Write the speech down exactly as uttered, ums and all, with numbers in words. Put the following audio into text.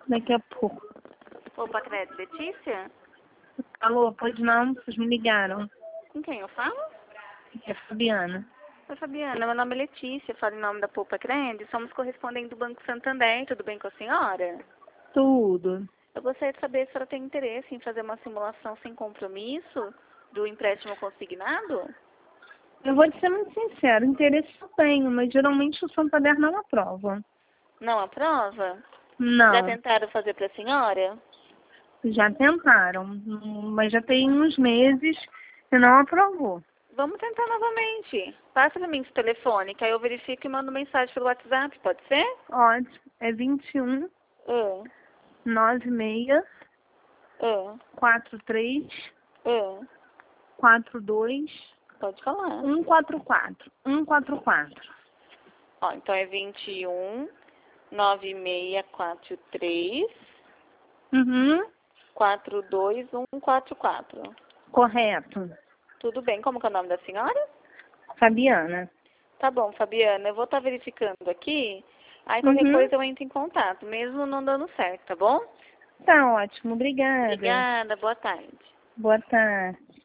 daqui a pouco. Opa, Crédito, Letícia? Alô, pois não, vocês me ligaram. Com quem eu falo? É Fabiana. Oi, Fabiana, meu nome é Letícia, falo em nome da Poupa Crédito, somos correspondentes do Banco Santander, tudo bem com a senhora? Tudo. Eu gostaria de saber se a senhora tem interesse em fazer uma simulação sem compromisso do empréstimo consignado? Eu vou te ser muito sincero, interesse eu tenho, mas geralmente o Santander não aprova. Não aprova? Não, Já tentaram fazer para a senhora? já tentaram, mas já tem uns meses e não aprovou. Vamos tentar novamente. Passa para mim esse telefone, que aí eu verifico e mando mensagem pelo WhatsApp, pode ser? Ótimo, é vinte e um, Ah, noventa e seis, ah, quarenta e três, ah. quarenta e dois, Pode falar. cento e quarenta e quatro. cento e quarenta e quatro. Ó, então é vinte e um, noventa e seis, quarenta e três, Uhum, quarenta e dois, cento e quarenta e quatro. correto. Tudo bem, como que é o nome da senhora? Fabiana. Tá bom, Fabiana, eu vou estar verificando aqui, aí qualquer Uhum. coisa eu entro em contato, mesmo não dando certo, tá bom? Tá ótimo, obrigada. Obrigada, boa tarde. Boa tarde.